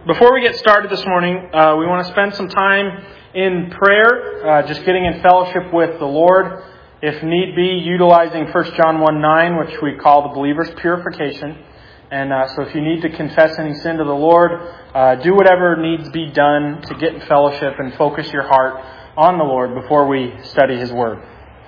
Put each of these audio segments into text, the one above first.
Before we get started this morning, we want to spend some time in prayer, just getting in fellowship with the Lord. If need be, utilizing 1 John 1:9, which we call the believer's purification. And so if you need to confess any sin to the Lord, do whatever needs to be done to get in fellowship and focus your heart on the Lord before we study His Word.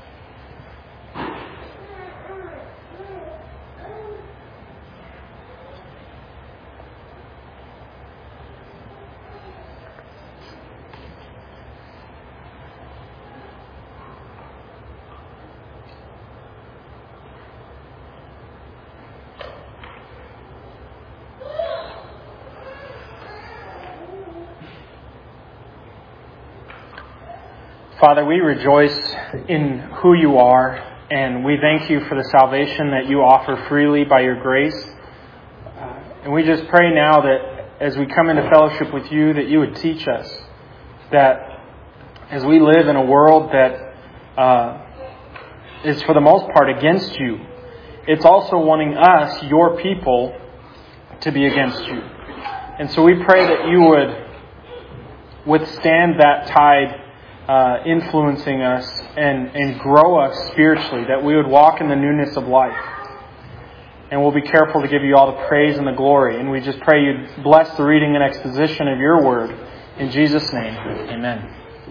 Father, we rejoice in who you are, and we thank you for the salvation that you offer freely by your grace. And we just pray now that as we come into fellowship with you, that you would teach us that as we live in a world that is for the most part against you, it's also wanting us, your people, to be against you. And so we pray that you would withstand that tide influencing us and grow us spiritually, that we would walk in the newness of life. And we'll be careful to give you all the praise and the glory. And we just pray you'd bless the reading and exposition of your word. In Jesus' name, amen.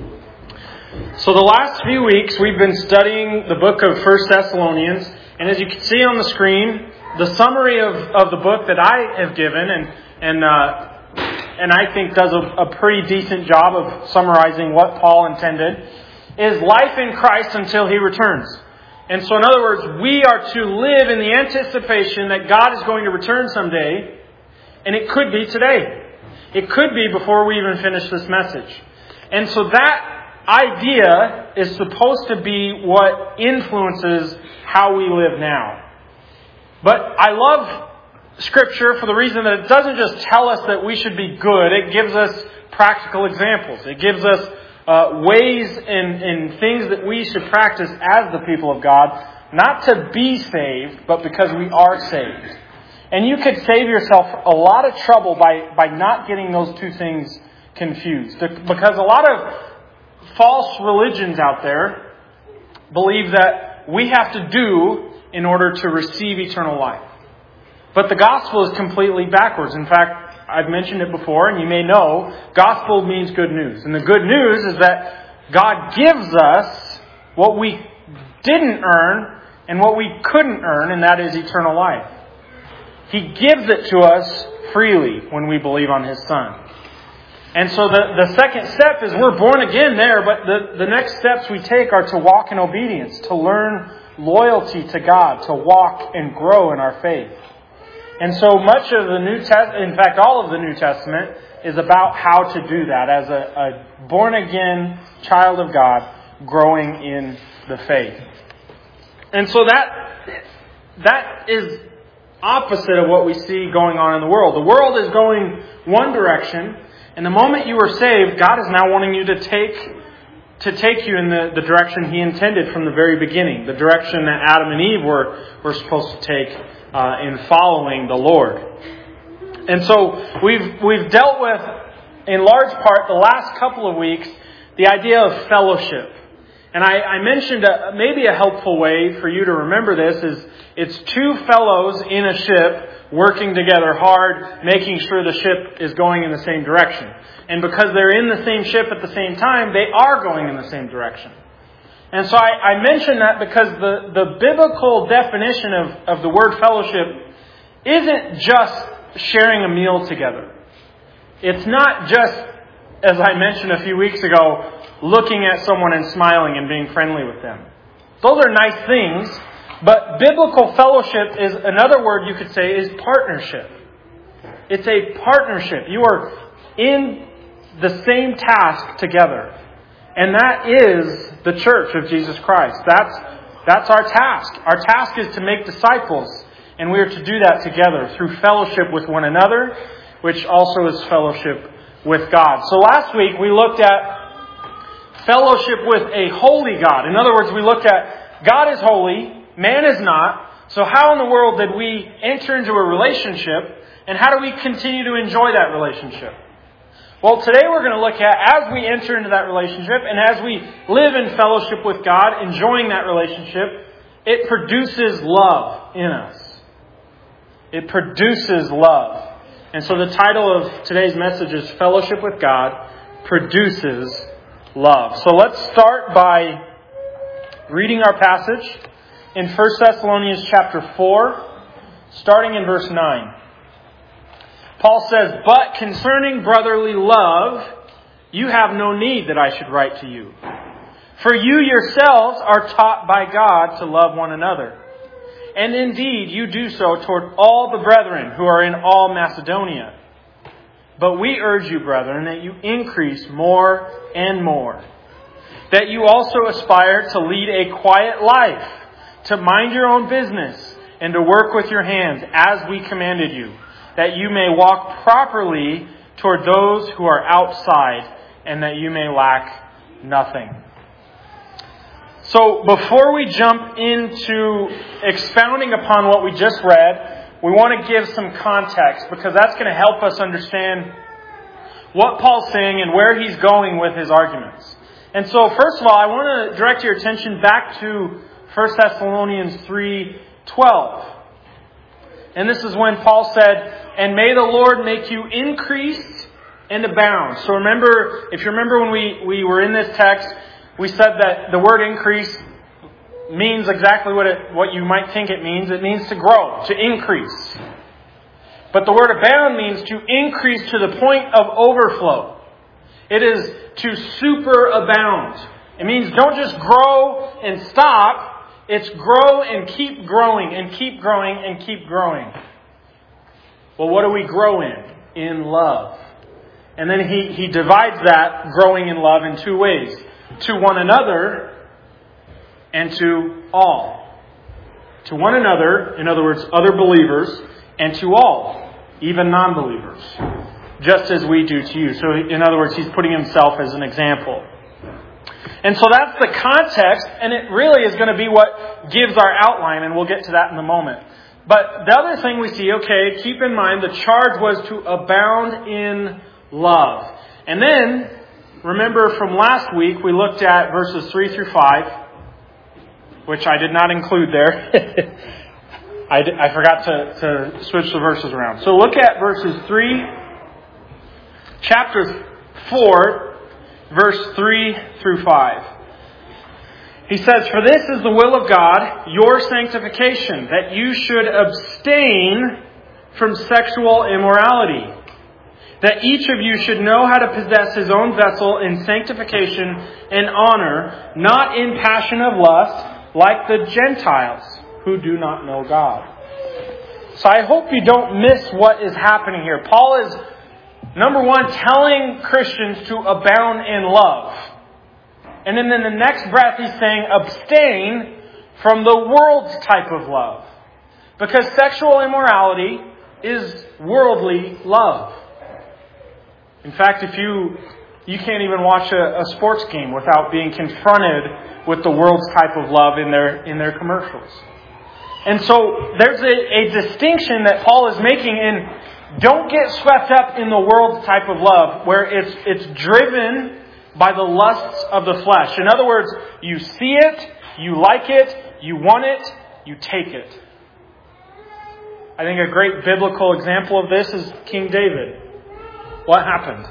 So the last few weeks we've been studying the book of 1 Thessalonians. And as you can see on the screen, the summary of the book that I have given and I think does a pretty decent job of summarizing what Paul intended, is life in Christ until He returns. And so in other words, we are to live in the anticipation that God is going to return someday, and it could be today. It could be before we even finish this message. And so that idea is supposed to be what influences how we live now. But I love Scripture for the reason that it doesn't just tell us that we should be good. It gives us practical examples. It gives us ways and things that we should practice as the people of God, not to be saved, but because we are saved. And you could save yourself a lot of trouble by not getting those two things confused. Because a lot of false religions out there believe that we have to do in order to receive eternal life. But the gospel is completely backwards. In fact, I've mentioned it before, and you may know, gospel means good news. And the good news is that God gives us what we didn't earn and what we couldn't earn, and that is eternal life. He gives it to us freely when we believe on His Son. And so the second step is we're born again there, but the next steps we take are to walk in obedience, to learn loyalty to God, to walk and grow in our faith. And so much of the New Testament, in fact, all of the New Testament, is about how to do that as a born-again child of God growing in the faith. And so that is opposite of what we see going on in the world. The world is going one direction, and the moment you are saved, God is now wanting you to take you in the direction He intended from the very beginning, the direction that Adam and Eve were supposed to take in following the Lord. And so we've dealt with, in large part, the last couple of weeks, the idea of fellowship. And I mentioned maybe a helpful way for you to remember this is it's two fellows in a ship working together hard, making sure the ship is going in the same direction. And because they're in the same ship at the same time, they are going in the same direction. And so I mention that because the biblical definition of the word fellowship isn't just sharing a meal together. It's not just, as I mentioned a few weeks ago, looking at someone and smiling and being friendly with them. Those are nice things, but biblical fellowship is, another word you could say, is partnership. It's a partnership. You are in the same task together. And that is the church of Jesus Christ. That's our task. Our task is to make disciples. And we are to do that together through fellowship with one another, which also is fellowship with God. So last week we looked at fellowship with a holy God. In other words, we looked at God is holy, man is not. So how in the world did we enter into a relationship And how do we continue to enjoy that relationship? Well, today we're going to look at, as we enter into that relationship and as we live in fellowship with God, enjoying that relationship, it produces love in us. It produces love. And so the title of today's message is Fellowship with God Produces Love. So let's start by reading our passage in 1 Thessalonians chapter 4, starting in verse 9. Paul says, "But concerning brotherly love, you have no need that I should write to you. For you yourselves are taught by God to love one another. And indeed, you do so toward all the brethren who are in all Macedonia. But we urge you, brethren, that you increase more and more. That you also aspire to lead a quiet life, to mind your own business, and to work with your hands as we commanded you. That you may walk properly toward those who are outside, and that you may lack nothing." So before we jump into expounding upon what we just read, we want to give some context, because that's going to help us understand what Paul's saying and where he's going with his arguments. And so first of all, I want to direct your attention back to 1 Thessalonians 3:12. And this is when Paul said, "And may the Lord make you increase and abound." So if you remember when we were in this text, we said that the word increase means exactly what you might think it means. It means to grow, to increase. But the word abound means to increase to the point of overflow. It is to superabound. It means don't just grow and stop. It's grow and keep growing and keep growing and keep growing. Well, what do we grow in? In love. And then he divides that growing in love in two ways. To one another and to all. To one another, in other words, other believers, and to all, even non-believers. Just as we do to you. So in other words, he's putting himself as an example. And so that's the context, and it really is going to be what gives our outline, and we'll get to that in a moment. But the other thing we see, keep in mind, the charge was to abound in love. And then, remember from last week, we looked at verses 3 through 5, which I did not include there. I forgot to switch the verses around. So look at verses 3, chapter 4, verse 3 through 5. He says, "For this is the will of God, your sanctification, that you should abstain from sexual immorality. That each of you should know how to possess his own vessel in sanctification and honor, not in passion of lust, like the Gentiles who do not know God." So I hope you don't miss what is happening here. Paul is, number one, telling Christians to abound in love. And then in the next breath, he's saying abstain from the world's type of love. Because sexual immorality is worldly love. In fact, if you can't even watch a sports game without being confronted with the world's type of love in their commercials. And so there's a distinction that Paul is making in don't get swept up in the world's type of love where it's driven by the lusts of the flesh. In other words, you see it, you like it, you want it, you take it. I think a great biblical example of this is King David. What happened?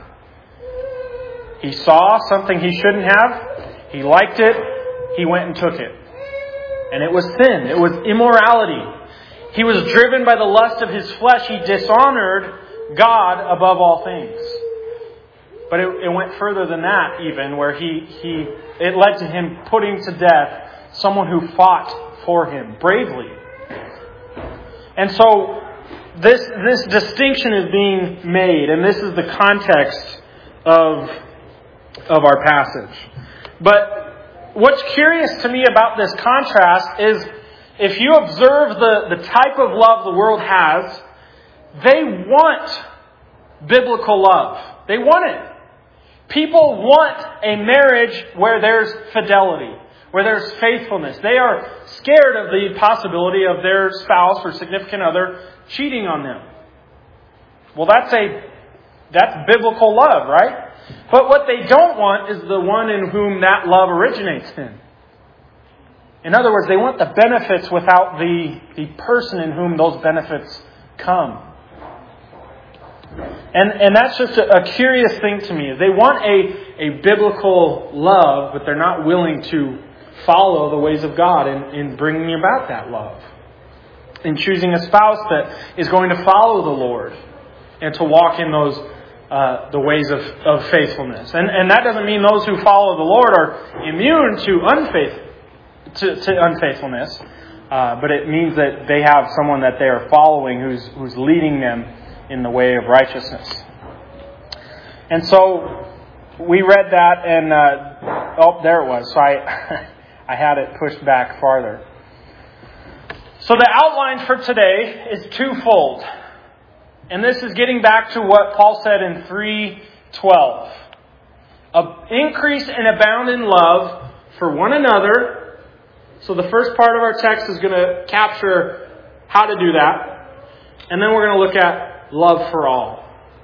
He saw something he shouldn't have. He liked it. He went and took it. And it was sin. It was immorality. He was driven by the lust of his flesh. He dishonored God above all things. But it went further than that even, where it led to him putting to death someone who fought for him bravely. And so this distinction is being made, and this is the context of our passage. But what's curious to me about this contrast is if you observe the type of love the world has, they want biblical love. They want it. People want a marriage where there's fidelity, where there's faithfulness. They are scared of the possibility of their spouse or significant other cheating on them. Well, that's biblical love, right? But what they don't want is the one in whom that love originates in. In other words, they want the benefits without the person in whom those benefits come. And that's just a curious thing to me. They want a biblical love, but they're not willing to follow the ways of God in bringing about that love. In choosing a spouse that is going to follow the Lord and to walk in those the ways of faithfulness. And that doesn't mean those who follow the Lord are immune to unfaithfulness. But it means that they have someone that they are following who's leading them in the way of righteousness. And so we read that and there it was. So I had it pushed back farther. So the outline for today is twofold. And this is getting back to what Paul said in 3:12. Increase and abound in love for one another. So the first part of our text is going to capture how to do that. And then we're going to look at love for all.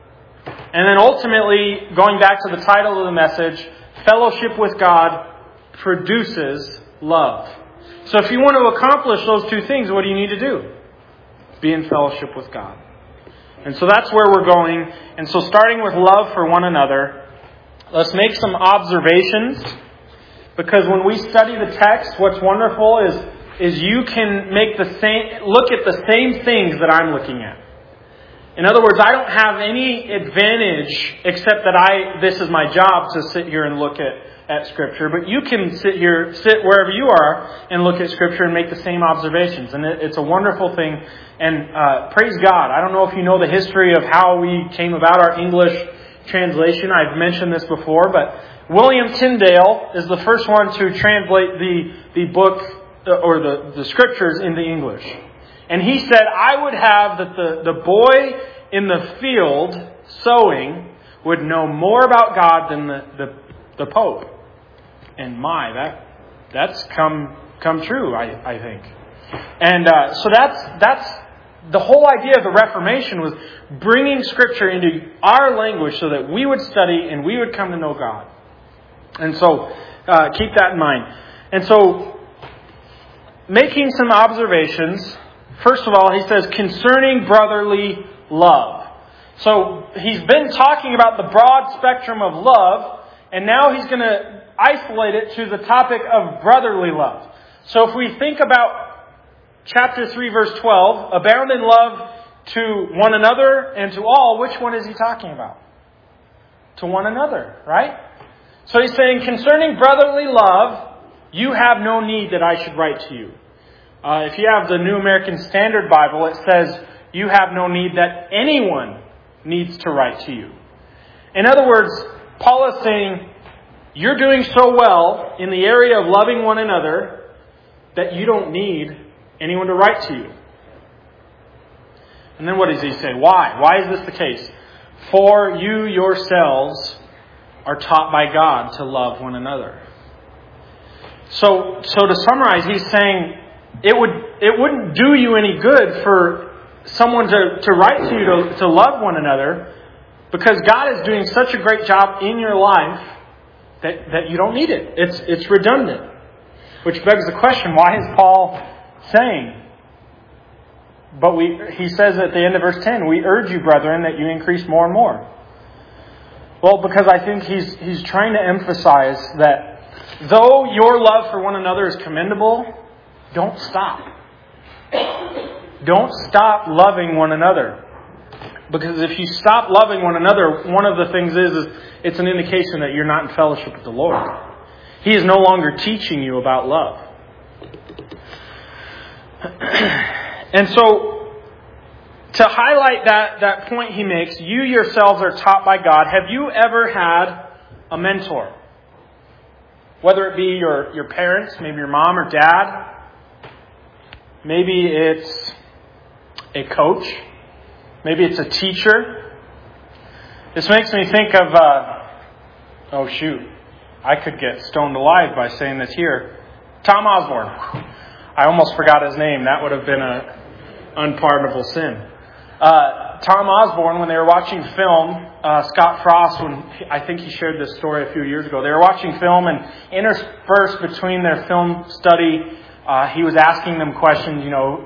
And then ultimately, going back to the title of the message, fellowship with God produces love. So if you want to accomplish those two things, what do you need to do? Be in fellowship with God. And so that's where we're going. And so starting with love for one another, let's make some observations. Because when we study the text, what's wonderful is you can look at the same things that I'm looking at. In other words, I don't have any advantage except that this is my job to sit here and look at Scripture. But you can sit wherever you are and look at Scripture and make the same observations. And it's a wonderful thing. And praise God. I don't know if you know the history of how we came about our English translation. I've mentioned this before, but William Tyndale is the first one to translate the book or the Scriptures into English. And he said, I would have that the boy in the field sowing would know more about God than the Pope. And that's come true, I think. And so that's the whole idea of the Reformation, was bringing Scripture into our language so that we would study and we would come to know God. And so keep that in mind. And so making some observations. First of all, he says, concerning brotherly love. So he's been talking about the broad spectrum of love, and now he's going to isolate it to the topic of brotherly love. So if we think about chapter 3, verse 12, abound in love to one another and to all, which one is he talking about? To one another, right? So he's saying, concerning brotherly love, you have no need that I should write to you. If you have the New American Standard Bible, it says you have no need that anyone needs to write to you. In other words, Paul is saying you're doing so well in the area of loving one another that you don't need anyone to write to you. And then what does he say? Why? Why is this the case? For you yourselves are taught by God to love one another. So to summarize, he's saying it wouldn't do you any good for someone to write to you to love one another, because God is doing such a great job in your life that you don't need it. It's redundant. Which begs the question, why is Paul saying? But he says at the end of verse 10, we urge you, brethren, that you increase more and more. Well, because I think he's trying to emphasize that though your love for one another is commendable, don't stop. Don't stop loving one another. Because if you stop loving one another, one of the things is it's an indication that you're not in fellowship with the Lord. He is no longer teaching you about love. And so, to highlight that point he makes, you yourselves are taught by God. Have you ever had a mentor? Whether it be your parents, maybe your mom or dad. Maybe it's a coach. Maybe it's a teacher. This makes me think of, I could get stoned alive by saying this here. Tom Osborne. I almost forgot his name. That would have been an unpardonable sin. Tom Osborne, when they were watching film, Scott Frost, I think he shared this story a few years ago. They were watching film, and interspersed between their film study, he was asking them questions,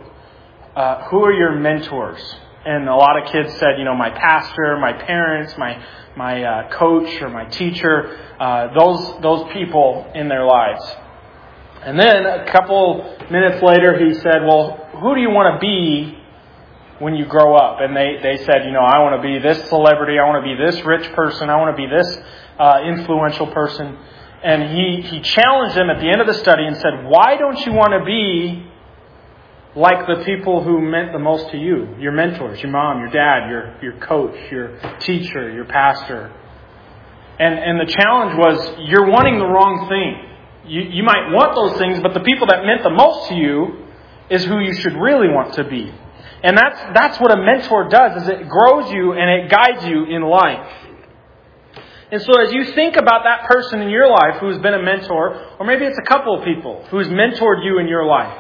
who are your mentors? And a lot of kids said, my pastor, my parents, my coach or my teacher, those people in their lives. And then a couple minutes later, he said, well, who do you want to be when you grow up? And they said, I want to be this celebrity, I want to be this rich person, I want to be this influential person. And he challenged them at the end of the study and said, why don't you want to be like the people who meant the most to you? Your mentors, your mom, your dad, your coach, your teacher, your pastor. And the challenge was, you're wanting the wrong thing. You might want those things, but the people that meant the most to you is who you should really want to be. And that's what a mentor does, is it grows you and it guides you in life. And so as you think about that person in your life who's been a mentor, or maybe it's a couple of people who's mentored you in your life,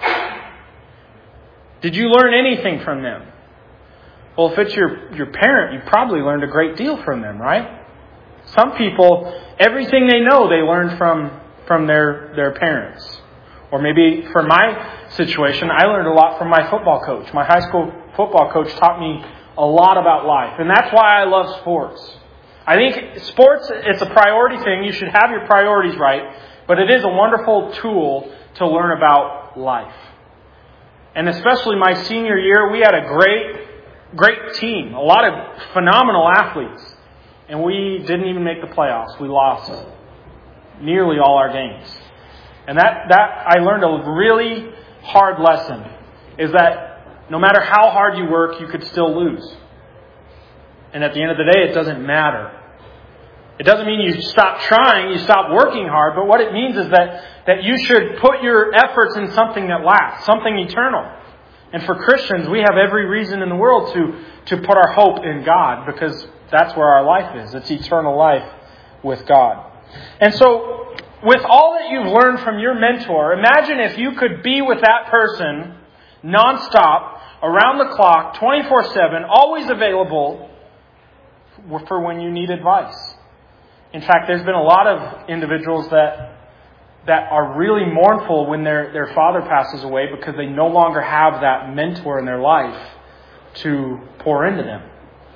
did you learn anything from them? Well, if it's your parent, you probably learned a great deal from them, right? Some people, everything they know, they learned from their parents. Or maybe for my situation, I learned a lot from my football coach. My high school football coach taught me a lot about life. And that's why I love sports. I think sports, it's a priority thing. You should have your priorities right. But it is a wonderful tool to learn about life. And especially my senior year, we had a great team. A lot of phenomenal athletes. And we didn't even make the playoffs. We lost nearly all our games. And that I learned a really hard lesson, is that no matter how hard you work, you could still lose. And at the end of the day, it doesn't matter. It doesn't mean you stop trying, you stop working hard, but what it means is that you should put your efforts in something that lasts, something eternal. And for Christians, we have every reason in the world to put our hope in God, because that's where our life is. It's eternal life with God. And so, with all that you've learned from your mentor, imagine if you could be with that person nonstop, around the clock, 24/7, always available for when you need advice. In fact, there's been a lot of individuals that are really mournful when their father passes away because they no longer have that mentor in their life to pour into them.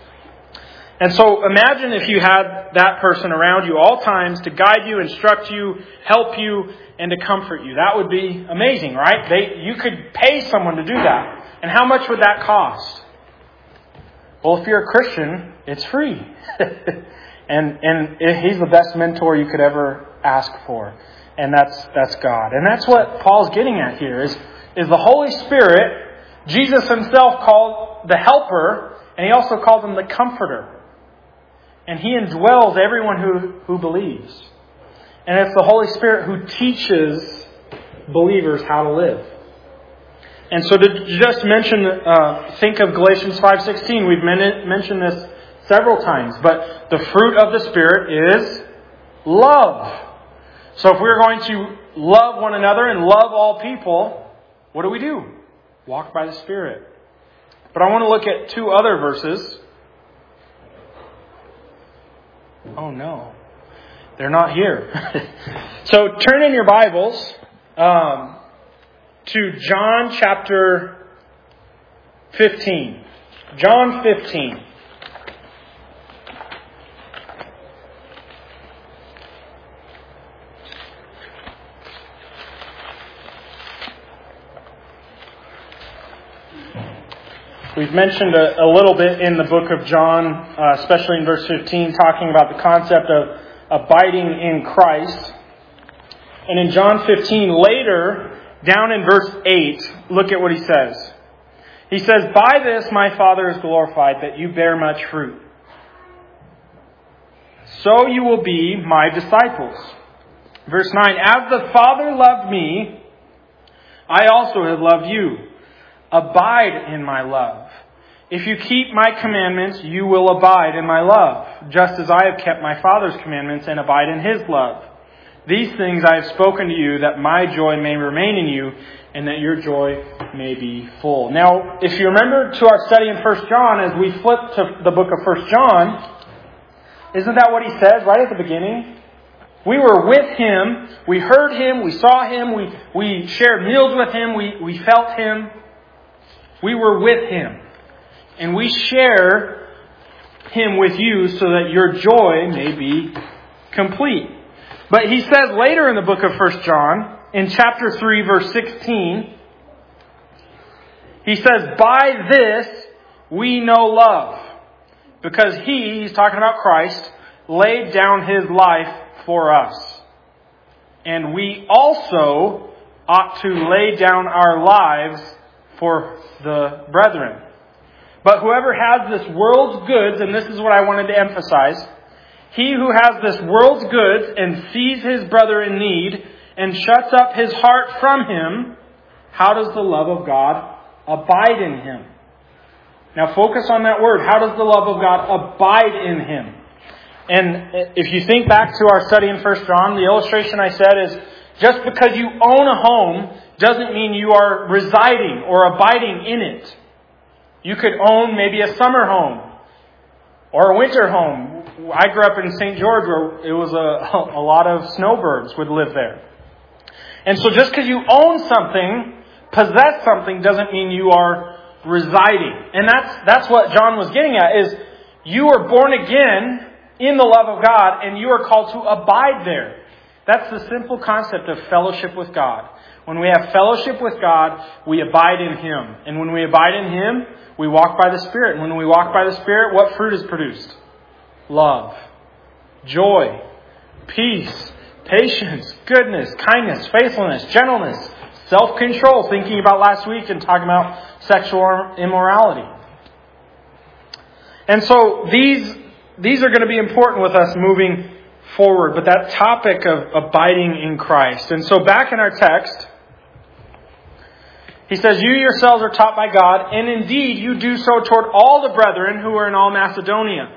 And so imagine if you had that person around you all times to guide you, instruct you, help you, and to comfort you. That would be amazing, right? You could pay someone to do that. And how much would that cost? Well, if you're a Christian, it's free. and He's the best mentor you could ever ask for. And that's God. And that's what Paul's getting at here is the Holy Spirit. Jesus himself called the helper, and he also called him the comforter. And he indwells everyone who believes. And it's the Holy Spirit who teaches believers how to live. And so to just mention, think of Galatians 5:16. We've mentioned this several times. But the fruit of the Spirit is love. So if we're going to love one another and love all people, what do? Walk by the Spirit. But I want to look at two other verses. Oh no, they're not here. So turn in your Bibles to John chapter 15. John 15. We've mentioned a little bit in the book of John, especially in verse 15, talking about the concept of abiding in Christ. And in John 15, later, down in verse 8, look at what he says. He says, "By this my Father is glorified, that you bear much fruit. So you will be my disciples." Verse 9, "As the Father loved me, I also have loved you. Abide in my love. If you keep my commandments, you will abide in my love, just as I have kept my Father's commandments and abide in his love. These things I have spoken to you, that my joy may remain in you, and that your joy may be full. Now, if you remember to our study in 1 John, as we flip to the book of 1 John, isn't that what he says right at the beginning? We were with Him, we heard Him, we saw Him, we shared meals with Him, we felt Him. We were with Him. And we share Him with you so that your joy may be complete. But he says later in the book of 1 John, in chapter 3, verse 16, he says, by this we know love, because he's talking about Christ, laid down His life for us. And we also ought to lay down our lives for the brethren. But whoever has this world's goods, and this is what I wanted to emphasize, he who has this world's goods and sees his brother in need and shuts up his heart from him, how does the love of God abide in him? Now focus on that word. How does the love of God abide in him? And if you think back to our study in 1 John, the illustration I said is, just because you own a home doesn't mean you are residing or abiding in it. You could own maybe a summer home or a winter home. I grew up in St. George where it was a lot of snowbirds would live there. And so just because you own something, possess something, doesn't mean you are residing. And that's what John was getting at, is you are born again in the love of God and you are called to abide there. That's the simple concept of fellowship with God. When we have fellowship with God, we abide in Him. And when we abide in Him, we walk by the Spirit. And when we walk by the Spirit, what fruit is produced? Love, joy, peace, patience, goodness, kindness, faithfulness, gentleness, self-control. Thinking about last week and talking about sexual immorality. And so these are going to be important with us moving forward. But that topic of abiding in Christ. And so back in our text, he says, you yourselves are taught by God, and indeed you do so toward all the brethren who are in all Macedonia.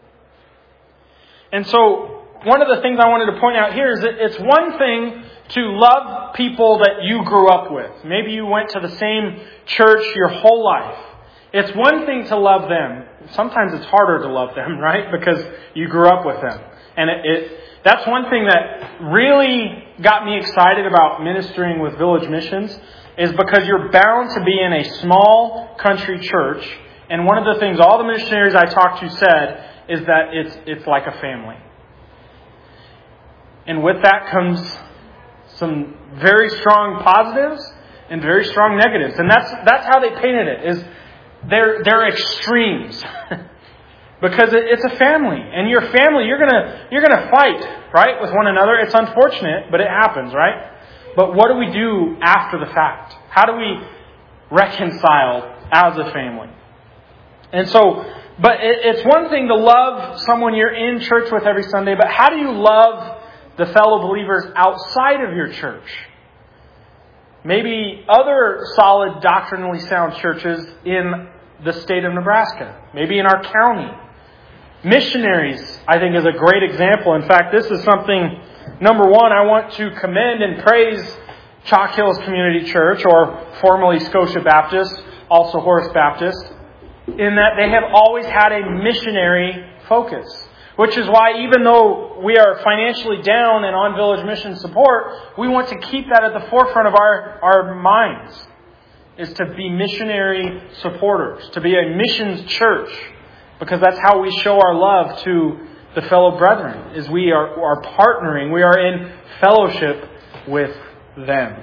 And so one of the things I wanted to point out here is that it's one thing to love people that you grew up with. Maybe you went to the same church your whole life. It's one thing to love them. Sometimes it's harder to love them, right? Because you grew up with them. And that's one thing that really got me excited about ministering with Village Missions, is because you're bound to be in a small country church. And one of the things all the missionaries I talked to said is that it's like a family. And with that comes some very strong positives and very strong negatives. And that's how they painted it, is they're extremes. Because it's a family. And your family, you're gonna fight, right, with one another. It's unfortunate, but it happens, right? But what do we do after the fact? How do we reconcile as a family? And so, but it's one thing to love someone you're in church with every Sunday, but how do you love the fellow believers outside of your church? Maybe other solid, doctrinally sound churches in the state of Nebraska. Maybe in our county. Missionaries, I think, is a great example. In fact, this is something, number one, I want to commend and praise Chalk Hills Community Church, or formerly Scotia Baptist, also Horace Baptist, in that they have always had a missionary focus. Which is why, even though we are financially down and on Village Mission support, we want to keep that at the forefront of our minds, is to be missionary supporters, to be a missions church. Because that's how we show our love to the fellow brethren, is we are partnering, we are in fellowship with them.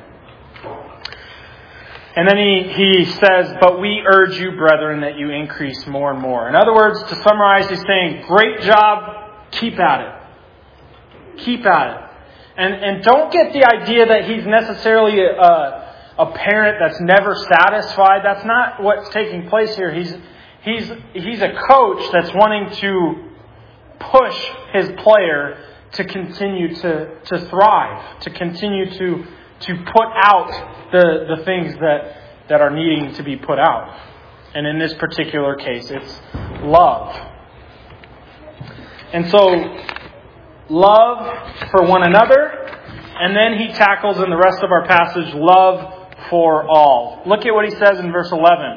And then he says, but we urge you, brethren, that you increase more and more. In other words, to summarize, he's saying, great job, keep at it. Keep at it. And don't get the idea that he's necessarily a parent that's never satisfied. That's not what's taking place here. He's a coach that's wanting to push his player to continue to thrive, to continue to put out the things that are needing to be put out. And in this particular case, it's love. And so, love for one another, And then he tackles in the rest of our passage, love for all. Look at what he says in verse 11.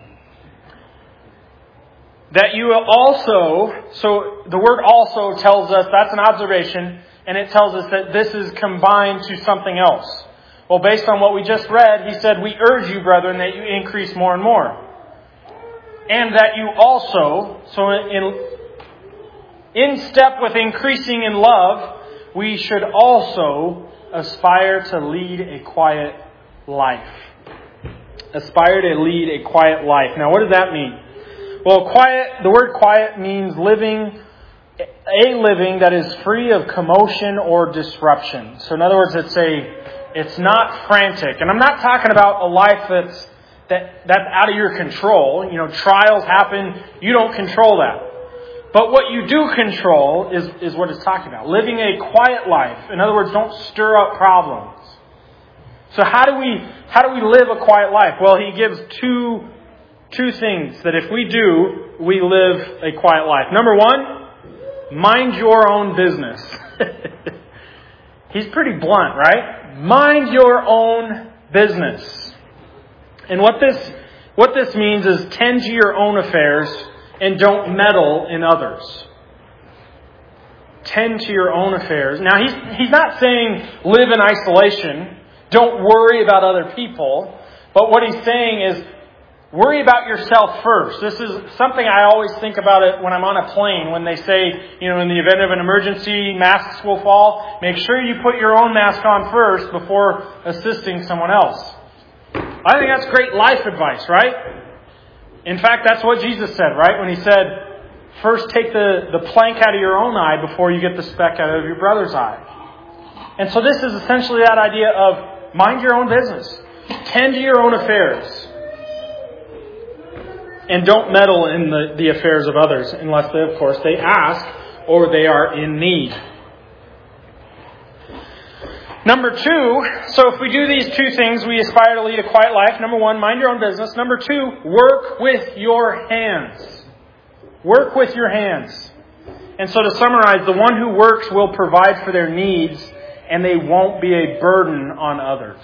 That you also, so the word also tells us, that's an observation, and it tells us that this is combined to something else. Well, based on what we just read, he said, we urge you, brethren, that you increase more and more. And that you also, so in step with increasing in love, we should also aspire to lead a quiet life. Aspire to lead a quiet life. Now, what does that mean? Well, the word quiet means a living that is free of commotion or disruption. So in other words, it's not frantic. And I'm not talking about a life that's out of your control. Trials happen. You don't control that. But what you do control is what it's talking about. Living a quiet life. In other words, don't stir up problems. So how do we live a quiet life? Well, he gives two things that if we do, we live a quiet life. Number one, mind your own business. He's pretty blunt, right? Mind your own business. And what this means is tend to your own affairs and don't meddle in others. Tend to your own affairs. Now, he's not saying live in isolation. Don't worry about other people. But what he's saying is worry about yourself first. This is something I always think about it when I'm on a plane. When they say, in the event of an emergency, masks will fall. Make sure you put your own mask on first before assisting someone else. I think that's great life advice, right? In fact, that's what Jesus said, right? When he said, first take the plank out of your own eye before you get the speck out of your brother's eye. And so this is essentially that idea of mind your own business. Tend to your own affairs. And don't meddle in the affairs of others unless, of course, they ask or they are in need. Number two, so if we do these two things, we aspire to lead a quiet life. Number one, mind your own business. Number two, work with your hands. Work with your hands. And so to summarize, the one who works will provide for their needs and they won't be a burden on others.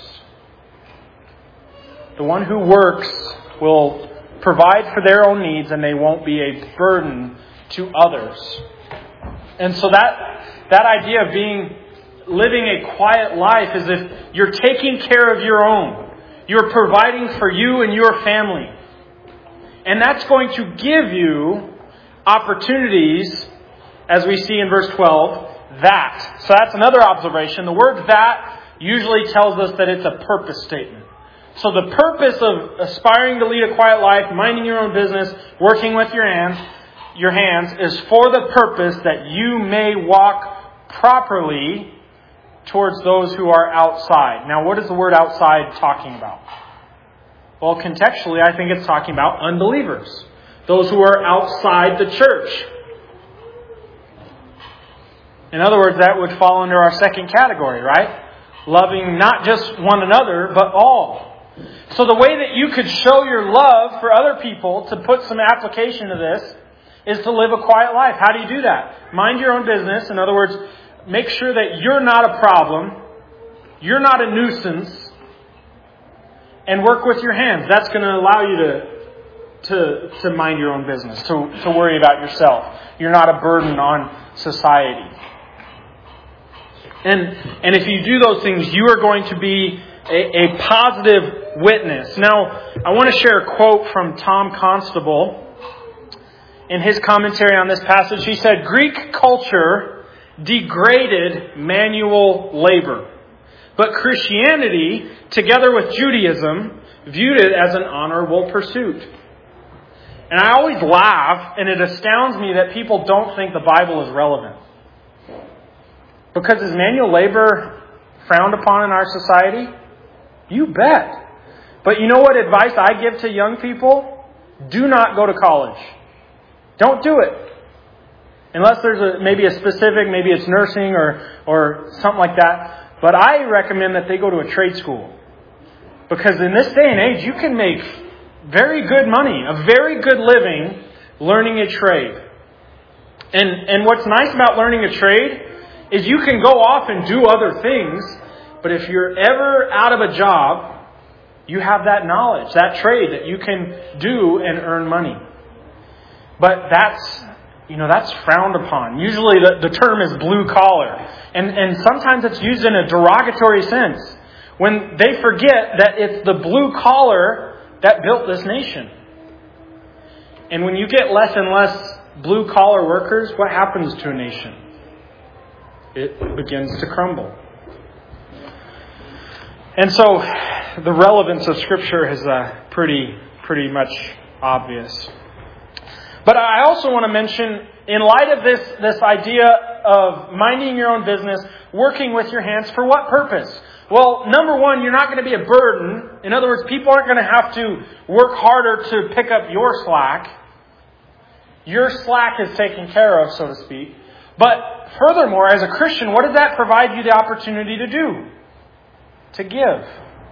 The one who works will provide for their own needs and they won't be a burden to others. And so that idea of living a quiet life is if you're taking care of your own. You're providing for you and your family. And that's going to give you opportunities, as we see in verse 12, that. So that's another observation. The word that usually tells us that it's a purpose statement. So the purpose of aspiring to lead a quiet life, minding your own business, working with your hands, is for the purpose that you may walk properly towards those who are outside. Now, what is the word outside talking about? Well, contextually, I think it's talking about unbelievers. Those who are outside the church. In other words, that would fall under our second category, right? Loving not just one another, but all. So the way that you could show your love for other people, to put some application to this, is to live a quiet life. How do you do that? Mind your own business. In other words, make sure that you're not a problem. You're not a nuisance. And work with your hands. That's going to allow you to mind your own business, to worry about yourself. You're not a burden on society. And if you do those things, you are going to be a positive witness. Now, I want to share a quote from Tom Constable. In his commentary on this passage, he said, Greek culture degraded manual labor. But Christianity, together with Judaism, viewed it as an honorable pursuit. And I always laugh, and it astounds me that people don't think the Bible is relevant. Because is manual labor frowned upon in our society? You bet. But you know what advice I give to young people? Do not go to college. Don't do it. Unless there's maybe a specific, maybe it's nursing or something like that. But I recommend that they go to a trade school. Because in this day and age, you can make very good money, a very good living, learning a trade. And what's nice about learning a trade is you can go off and do other things, But if you're ever out of a job, you have that knowledge, that trade that you can do and earn money. But that's frowned upon. Usually the term is blue collar. And sometimes it's used in a derogatory sense when they forget that it's the blue collar that built this nation. And when you get less and less blue collar workers, what happens to a nation? It begins to crumble. And so the relevance of Scripture is pretty much obvious. But I also want to mention, in light of this idea of minding your own business, working with your hands, for what purpose? Well, number one, you're not going to be a burden. In other words, people aren't going to have to work harder to pick up your slack. Your slack is taken care of, so to speak. But furthermore, as a Christian, what does that provide you the opportunity to do? To give.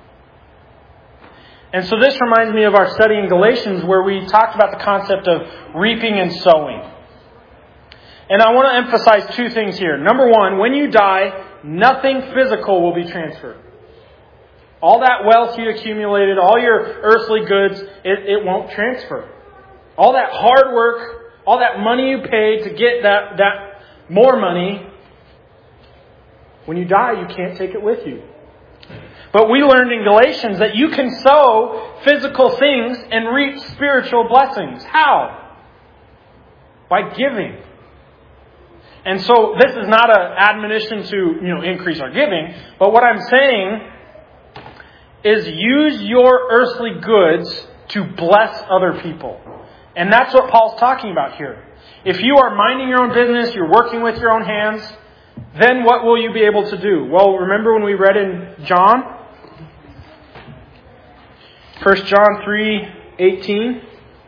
And so this reminds me of our study in Galatians where we talked about the concept of reaping and sowing. And I want to emphasize two things here. Number one, when you die, nothing physical will be transferred. All that wealth you accumulated, all your earthly goods, it won't transfer. All that hard work, all that money you paid to get that more money, when you die, you can't take it with you. But we learned in Galatians that you can sow physical things and reap spiritual blessings. How? By giving. And so this is not an admonition to, increase our giving. But what I'm saying is use your earthly goods to bless other people. And that's what Paul's talking about here. If you are minding your own business, you're working with your own hands, then what will you be able to do? Well, remember when we read in John? 1 John 3:18?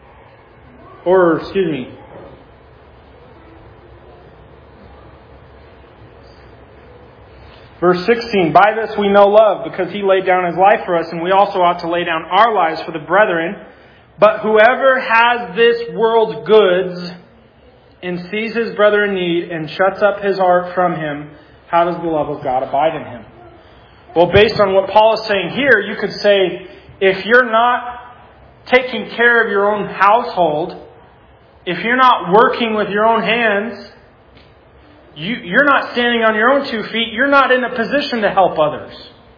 Verse 16, by this we know love, because He laid down His life for us, and we also ought to lay down our lives for the brethren. But whoever has this world's goods and sees his brother in need and shuts up his heart from him, how does the love of God abide in him? Well, based on what Paul is saying here, you could say, if you're not taking care of your own household, if you're not working with your own hands, you're not standing on your own 2 feet, you're not in a position to help others.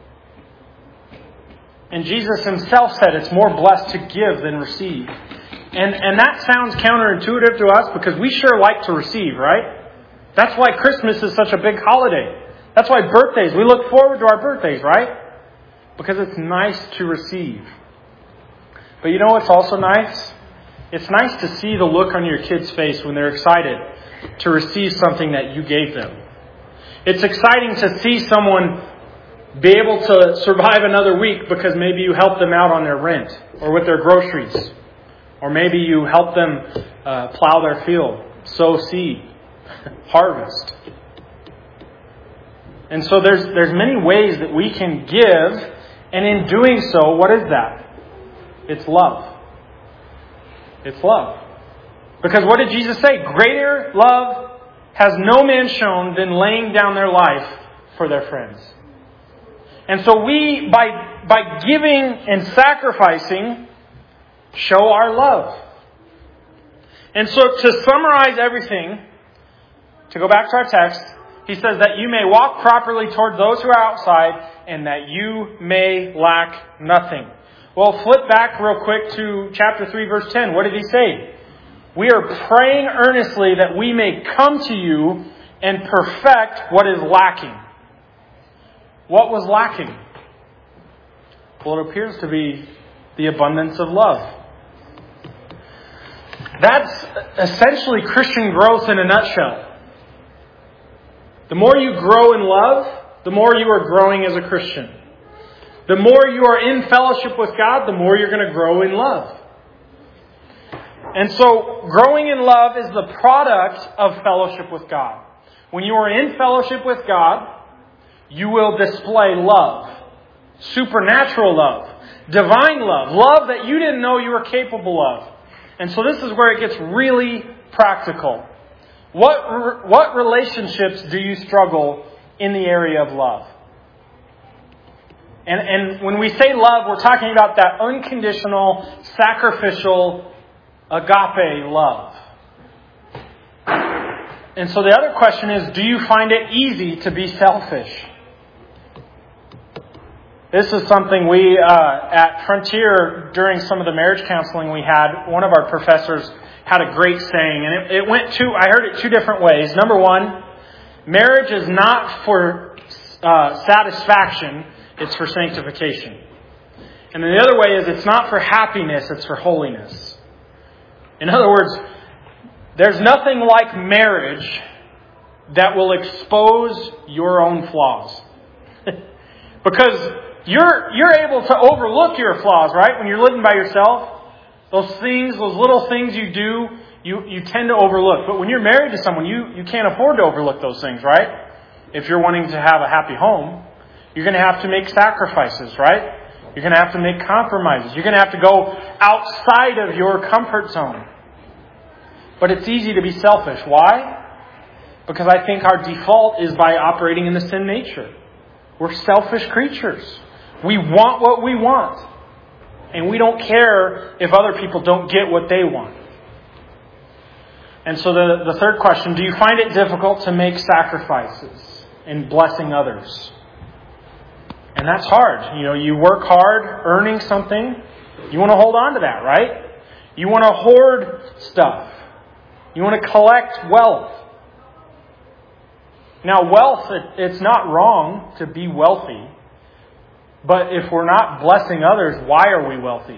And Jesus Himself said it's more blessed to give than receive. And that sounds counterintuitive to us because we sure like to receive, right? That's why Christmas is such a big holiday. That's why birthdays, we look forward to our birthdays, right? Because it's nice to receive. But you know what's also nice? It's nice to see the look on your kid's face when they're excited to receive something that you gave them. It's exciting to see someone be able to survive another week because maybe you helped them out on their rent or with their groceries. Or maybe you help them plow their field, sow seed, harvest. And so there's many ways that we can give, and in doing so, what is that? It's love. It's love. Because what did Jesus say? Greater love has no man shown than laying down their life for their friends. And so we, by giving and sacrificing, show our love. And so to summarize everything, to go back to our text, he says that you may walk properly toward those who are outside and that you may lack nothing. Well, flip back real quick to chapter 3, verse 10. What did he say? We are praying earnestly that we may come to you and perfect what is lacking. What was lacking? Well, it appears to be the abundance of love. That's essentially Christian growth in a nutshell. The more you grow in love, the more you are growing as a Christian. The more you are in fellowship with God, the more you're going to grow in love. And so, growing in love is the product of fellowship with God. When you are in fellowship with God, you will display love. Supernatural love. Divine love. Love that you didn't know you were capable of. And so this is where it gets really practical. What relationships do you struggle in the area of love? And when we say love, we're talking about that unconditional, sacrificial, agape love. And so the other question is, do you find it easy to be selfish? This is something we, at Frontier, during some of the marriage counseling we had, one of our professors had a great saying, and I heard it two different ways. Number one, marriage is not for satisfaction, it's for sanctification. And then the other way is it's not for happiness, it's for holiness. In other words, there's nothing like marriage that will expose your own flaws. Because you're able to overlook your flaws, right? When you're living by yourself, those little things you do, you tend to overlook. But when you're married to someone, you can't afford to overlook those things, right? If you're wanting to have a happy home, you're going to have to make sacrifices, right? You're going to have to make compromises. You're going to have to go outside of your comfort zone. But it's easy to be selfish. Why? Because I think our default is by operating in the sin nature. We're selfish creatures. We want what we want. And we don't care if other people don't get what they want. And so the third question, do you find it difficult to make sacrifices in blessing others? And that's hard. You work hard earning something. You want to hold on to that, right? You want to hoard stuff. You want to collect wealth. Now, wealth, it's not wrong to be wealthy. But if we're not blessing others, why are we wealthy?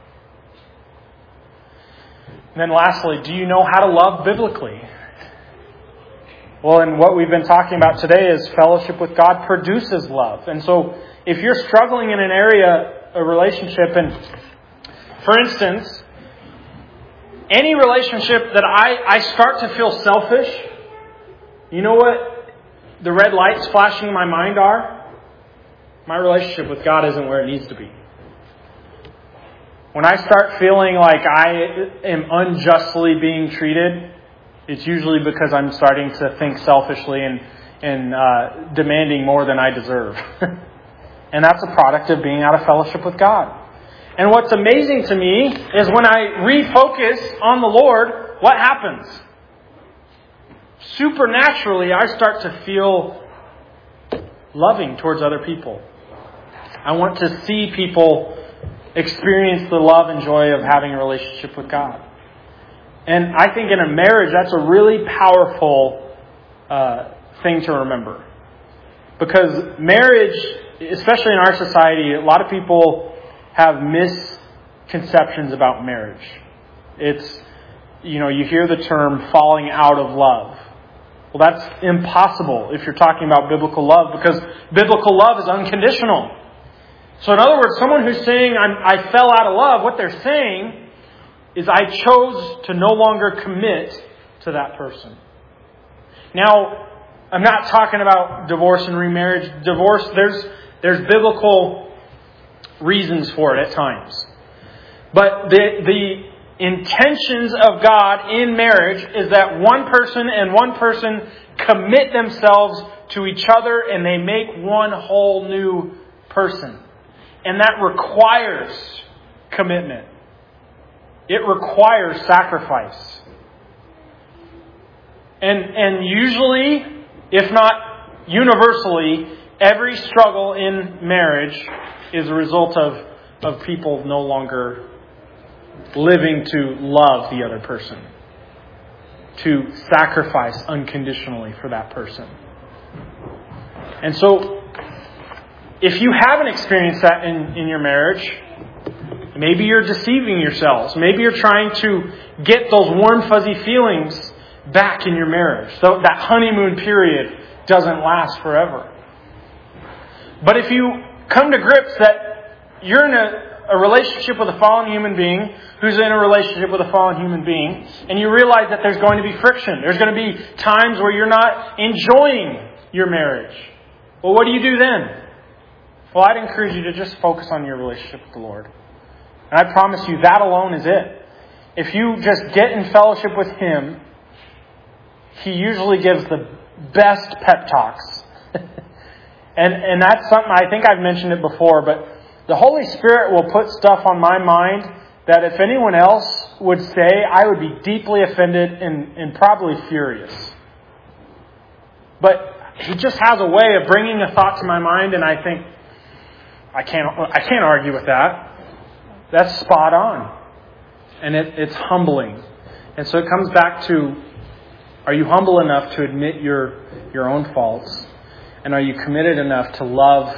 And then lastly, do you know how to love biblically? Well, and what we've been talking about today is fellowship with God produces love. And so if you're struggling in an area, a relationship, and for instance, any relationship that I start to feel selfish, you know what the red lights flashing in my mind are? My relationship with God isn't where it needs to be. When I start feeling like I am unjustly being treated, it's usually because I'm starting to think selfishly and demanding more than I deserve. And that's a product of being out of fellowship with God. And what's amazing to me is when I refocus on the Lord, what happens? Supernaturally, I start to feel loving towards other people. I want to see people experience the love and joy of having a relationship with God. And I think in a marriage, that's a really powerful thing to remember. Because marriage, especially in our society, a lot of people have misconceptions about marriage. It's, you hear the term falling out of love. Well, that's impossible if you're talking about biblical love, because biblical love is unconditional. So in other words, someone who's saying, I fell out of love, what they're saying is I chose to no longer commit to that person. Now, I'm not talking about divorce and remarriage. Divorce, there's biblical reasons for it at times. But the intentions of God in marriage is that one person and one person commit themselves to each other and they make one whole new person. And that requires commitment. It requires sacrifice. And usually, if not universally, every struggle in marriage is a result of people no longer living to love the other person, to sacrifice unconditionally for that person. And so, if you haven't experienced that in your marriage, maybe you're deceiving yourselves. Maybe you're trying to get those warm, fuzzy feelings back in your marriage. So that honeymoon period doesn't last forever. But if you come to grips that you're in a relationship with a fallen human being who's in a relationship with a fallen human being, and you realize that there's going to be friction. There's going to be times where you're not enjoying your marriage. Well, what do you do then? Well, I'd encourage you to just focus on your relationship with the Lord. And I promise you, that alone is it. If you just get in fellowship with Him, He usually gives the best pep talks. And that's something, I think I've mentioned it before, but the Holy Spirit will put stuff on my mind that if anyone else would say, I would be deeply offended and probably furious. But He just has a way of bringing a thought to my mind, and I think, I can't argue with that. That's spot on. And it's humbling. And so it comes back to, are you humble enough to admit your own faults? And are you committed enough to love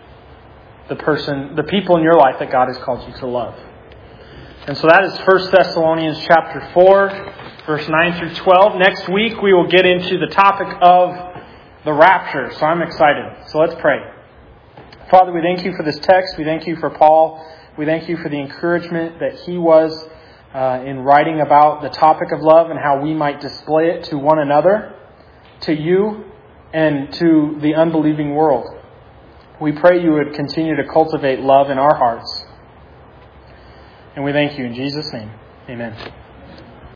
the people in your life that God has called you to love? And so that is 1 Thessalonians chapter 4, verse 9 through 12. Next week we will get into the topic of the rapture. So I'm excited. So let's pray. Father, we thank you for this text. We thank you for Paul. We thank you for the encouragement that he was in writing about the topic of love and how we might display it to one another, to you, and to the unbelieving world. We pray you would continue to cultivate love in our hearts. And we thank you in Jesus' name. Amen.